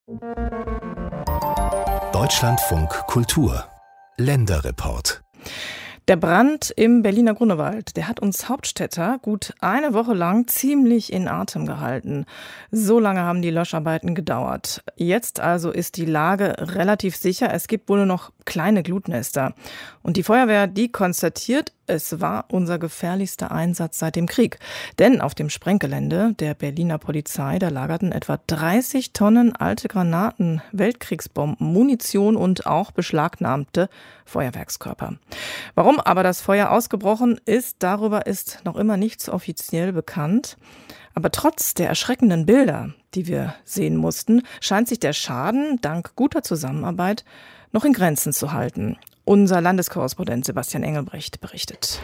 Deutschlandfunk Kultur Länderreport. Der Brand im Berliner Grunewald, der hat uns Hauptstädter gut eine Woche lang ziemlich in Atem gehalten. So lange haben die Löscharbeiten gedauert. Jetzt also ist die Lage relativ sicher. Es gibt wohl nur noch kleine Glutnester. Und die Feuerwehr, die konstatiert, es war unser gefährlichster Einsatz seit dem Krieg. Denn auf dem Sprenggelände der Berliner Polizei, da lagerten etwa 30 Tonnen alte Granaten, Weltkriegsbomben, Munition und auch beschlagnahmte Feuerwerkskörper. Warum aber das Feuer ausgebrochen ist, darüber ist noch immer nichts offiziell bekannt. Aber trotz der erschreckenden Bilder, die wir sehen mussten, scheint sich der Schaden dank guter Zusammenarbeit noch in Grenzen zu halten. Unser Landeskorrespondent Sebastian Engelbrecht berichtet.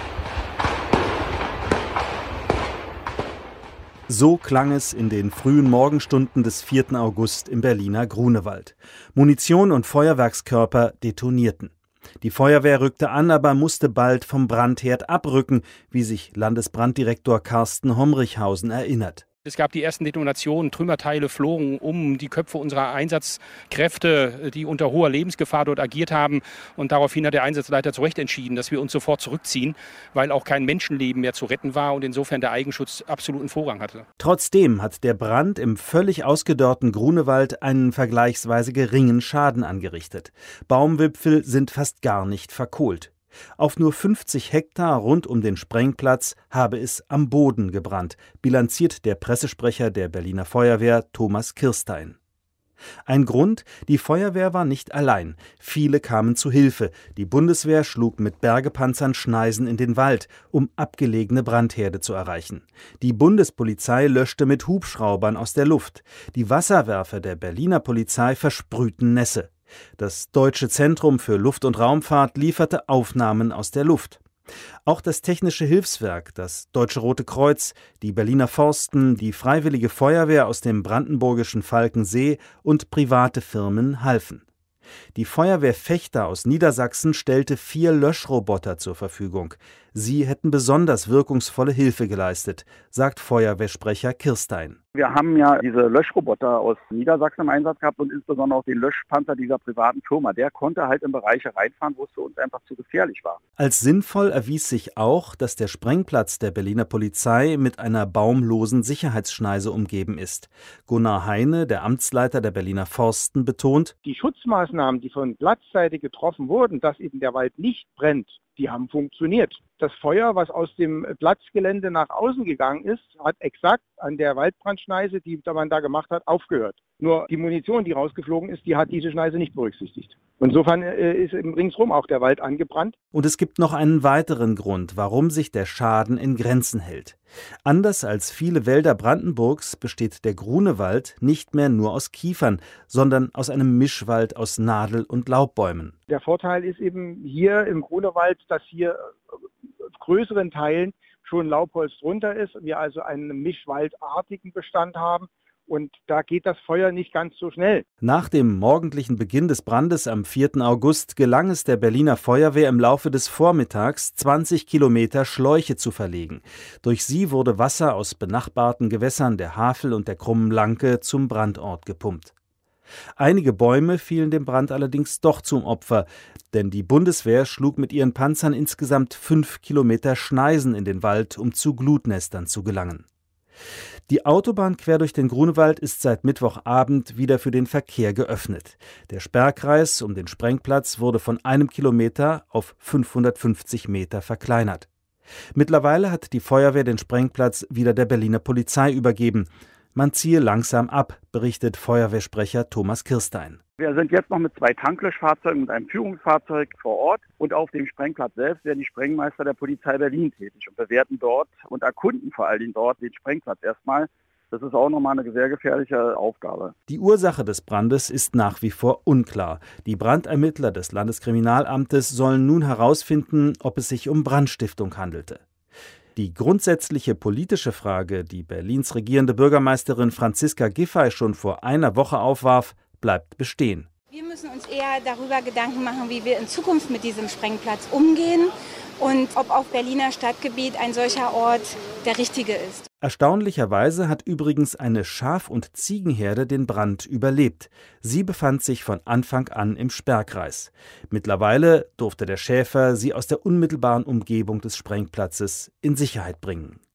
So klang es in den frühen Morgenstunden des 4. August im Berliner Grunewald. Munition und Feuerwerkskörper detonierten. Die Feuerwehr rückte an, aber musste bald vom Brandherd abrücken, wie sich Landesbranddirektor Carsten Homrichhausen erinnert. Es gab die ersten Detonationen, Trümmerteile flogen um die Köpfe unserer Einsatzkräfte, die unter hoher Lebensgefahr dort agiert haben. Und daraufhin hat der Einsatzleiter zu Recht entschieden, dass wir uns sofort zurückziehen, weil auch kein Menschenleben mehr zu retten war und insofern der Eigenschutz absoluten Vorrang hatte. Trotzdem hat der Brand im völlig ausgedörrten Grunewald einen vergleichsweise geringen Schaden angerichtet. Baumwipfel sind fast gar nicht verkohlt. Auf nur 50 Hektar rund um den Sprengplatz habe es am Boden gebrannt, bilanziert der Pressesprecher der Berliner Feuerwehr Thomas Kirstein. Ein Grund: die Feuerwehr war nicht allein. Viele kamen zu Hilfe. Die Bundeswehr schlug mit Bergepanzern Schneisen in den Wald, um abgelegene Brandherde zu erreichen. Die Bundespolizei löschte mit Hubschraubern aus der Luft. Die Wasserwerfer der Berliner Polizei versprühten Nässe. Das Deutsche Zentrum für Luft- und Raumfahrt lieferte Aufnahmen aus der Luft. Auch das Technische Hilfswerk, das Deutsche Rote Kreuz, die Berliner Forsten, die Freiwillige Feuerwehr aus dem brandenburgischen Falkensee und private Firmen halfen. Die Feuerwehr Vechta aus Niedersachsen stellte 4 Löschroboter zur Verfügung. Sie hätten besonders wirkungsvolle Hilfe geleistet, sagt Feuerwehrsprecher Kirstein. Wir haben ja diese Löschroboter aus Niedersachsen im Einsatz gehabt und insbesondere auch den Löschpanzer dieser privaten Firma. Der konnte halt in Bereiche reinfahren, wo es für uns einfach zu gefährlich war. Als sinnvoll erwies sich auch, dass der Sprengplatz der Berliner Polizei mit einer baumlosen Sicherheitsschneise umgeben ist. Gunnar Heine, der Amtsleiter der Berliner Forsten, betont: Die Schutzmaßnahmen, die von Platzseite getroffen wurden, dass eben der Wald nicht brennt, die haben funktioniert. Das Feuer, was aus dem Platzgelände nach außen gegangen ist, hat exakt an der Waldbrandschneise, die man da gemacht hat, aufgehört. Nur die Munition, die rausgeflogen ist, die hat diese Schneise nicht berücksichtigt. Insofern ist ringsrum auch der Wald angebrannt. Und es gibt noch einen weiteren Grund, warum sich der Schaden in Grenzen hält. Anders als viele Wälder Brandenburgs besteht der Grunewald nicht mehr nur aus Kiefern, sondern aus einem Mischwald aus Nadel- und Laubbäumen. Der Vorteil ist eben hier im Grunewald, dass hier auf größeren Teilen schon Laubholz drunter ist, wir also einen mischwaldartigen Bestand haben. Und da geht das Feuer nicht ganz so schnell. Nach dem morgendlichen Beginn des Brandes am 4. August gelang es der Berliner Feuerwehr im Laufe des Vormittags, 20 Kilometer Schläuche zu verlegen. Durch sie wurde Wasser aus benachbarten Gewässern der Havel und der Krummen Lanke zum Brandort gepumpt. Einige Bäume fielen dem Brand allerdings doch zum Opfer, denn die Bundeswehr schlug mit ihren Panzern insgesamt 5 Kilometer Schneisen in den Wald, um zu Glutnestern zu gelangen. Die Autobahn quer durch den Grunewald ist seit Mittwochabend wieder für den Verkehr geöffnet. Der Sperrkreis um den Sprengplatz wurde von 1 Kilometer auf 550 Meter verkleinert. Mittlerweile hat die Feuerwehr den Sprengplatz wieder der Berliner Polizei übergeben. Man ziehe langsam ab, berichtet Feuerwehrsprecher Thomas Kirstein. Wir sind jetzt noch mit 2 Tanklöschfahrzeugen und einem Führungsfahrzeug vor Ort. Und auf dem Sprengplatz selbst werden die Sprengmeister der Polizei Berlin tätig und bewerten dort und erkunden vor allen Dingen dort den Sprengplatz erstmal. Das ist auch nochmal eine sehr gefährliche Aufgabe. Die Ursache des Brandes ist nach wie vor unklar. Die Brandermittler des Landeskriminalamtes sollen nun herausfinden, ob es sich um Brandstiftung handelte. Die grundsätzliche politische Frage, die Berlins regierende Bürgermeisterin Franziska Giffey schon vor einer Woche aufwarf, bleibt bestehen. Wir müssen uns eher darüber Gedanken machen, wie wir in Zukunft mit diesem Sprengplatz umgehen und ob auf Berliner Stadtgebiet ein solcher Ort der richtige ist. Erstaunlicherweise hat übrigens eine Schaf- und Ziegenherde den Brand überlebt. Sie befand sich von Anfang an im Sperrkreis. Mittlerweile durfte der Schäfer sie aus der unmittelbaren Umgebung des Sprengplatzes in Sicherheit bringen.